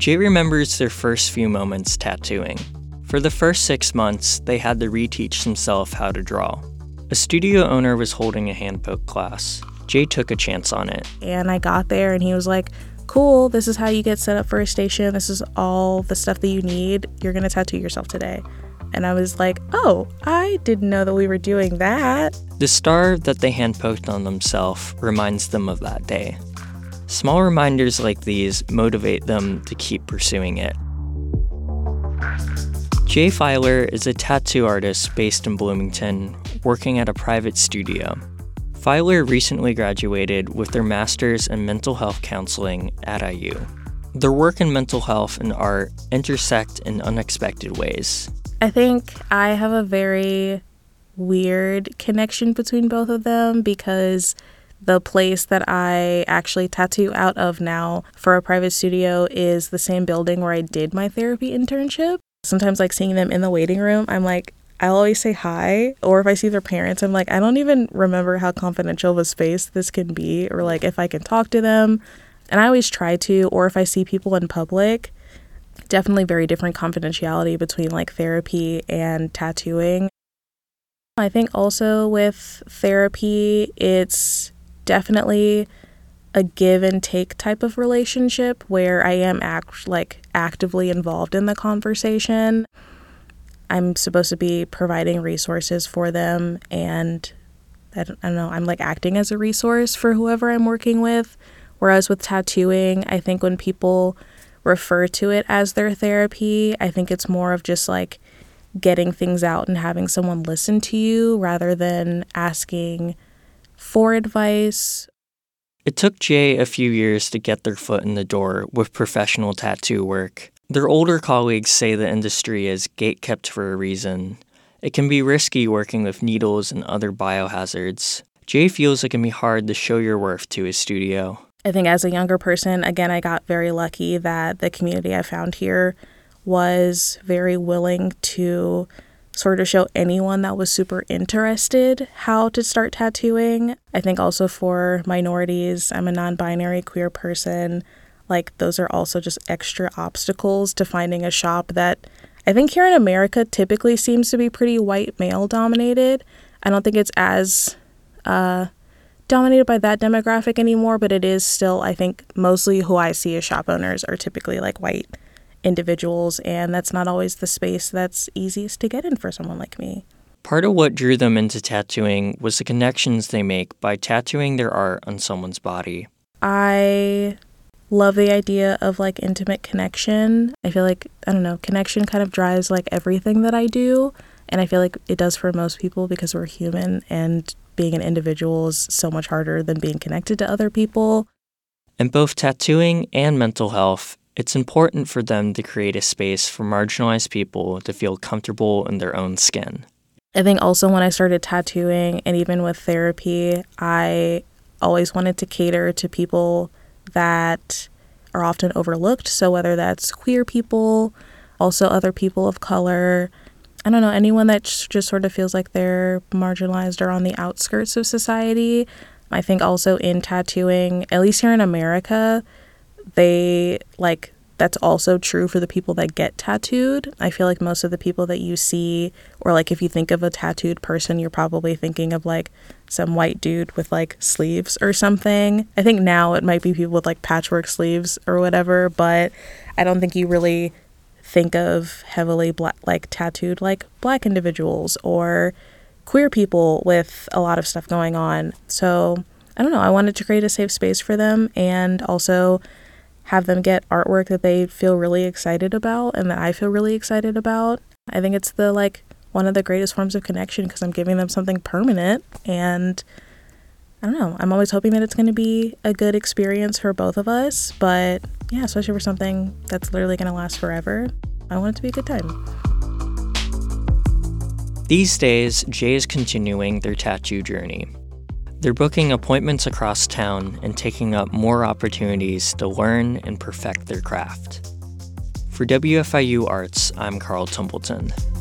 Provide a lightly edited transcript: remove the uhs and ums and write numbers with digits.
Jay remembers their first few moments tattooing. For the first 6 months, they had to reteach themselves how to draw. A studio owner was holding a handpoke class. Jay took a chance on it. And I got there and he was like, cool, this is how you get set up for a station. This is all the stuff that you need. You're going to tattoo yourself today. And I was like, oh, I didn't know that we were doing that. The star that they handpoked on themselves reminds them of that day. Small reminders like these motivate them to keep pursuing it. Jay Filer is a tattoo artist based in Bloomington, working at a private studio. Filer recently graduated with their master's in mental health counseling at IU. Their work in mental health and art intersect in unexpected ways. I think I have a very weird connection between both of them because the place that I actually tattoo out of now for a private studio is the same building where I did my therapy internship. Sometimes like seeing them in the waiting room, I'm like, I'll always say hi. Or if I see their parents, I'm like, I don't even remember how confidential of a space this can be or like if I can talk to them. And I always try to, or if I see people in public, definitely very different confidentiality between like therapy and tattooing. I think also with therapy, it's definitely a give and take type of relationship where I am actively involved in the conversation. I'm supposed to be providing resources for them, and I don't know, I'm like acting as a resource for whoever I'm working with. Whereas with tattooing, I think when people refer to it as their therapy, I think it's more of just like getting things out and having someone listen to you rather than asking for advice. It took Jay a few years to get their foot in the door with professional tattoo work. Their older colleagues say the industry is gatekept for a reason. It can be risky working with needles and other biohazards. Jay feels it can be hard to show your worth to his studio. I think as a younger person, again, I got very lucky that the community I found here was very willing to sort of show anyone that was super interested how to start tattooing. I think also for minorities, I'm a non-binary queer person. Like those are also just extra obstacles to finding a shop that I think here in America typically seems to be pretty white male dominated. I don't think it's as dominated by that demographic anymore, but it is still, I think, mostly who I see as shop owners are typically like white individuals, and that's not always the space that's easiest to get in for someone like me. Part of what drew them into tattooing was the connections they make by tattooing their art on someone's body. I love the idea of like intimate connection. I feel like, I don't know, connection kind of drives like everything that I do, and I feel like it does for most people because we're human, and being an individual is so much harder than being connected to other people. In both tattooing and mental health, it's important for them to create a space for marginalized people to feel comfortable in their own skin. I think also when I started tattooing and even with therapy, I always wanted to cater to people that are often overlooked. So whether that's queer people, also other people of color, I don't know, anyone that just sort of feels like they're marginalized or on the outskirts of society. I think also in tattooing, at least here in America, that's also true for the people that get tattooed. I feel like most of the people that you see, or like if you think of a tattooed person, you're probably thinking of like some white dude with like sleeves or something. I think now it might be people with like patchwork sleeves or whatever, but I don't think you really think of heavily tattooed like black individuals or queer people with a lot of stuff going on. So I don't know, I wanted to create a safe space for them and also have them get artwork that they feel really excited about and that I feel really excited about. I think it's one of the greatest forms of connection because I'm giving them something permanent, and I don't know, I'm always hoping that it's going to be a good experience for both of us, but yeah, especially for something that's literally going to last forever, I want it to be a good time. These days, Jay is continuing their tattoo journey. They're booking appointments across town and taking up more opportunities to learn and perfect their craft. For WFIU Arts, I'm Carl Templeton.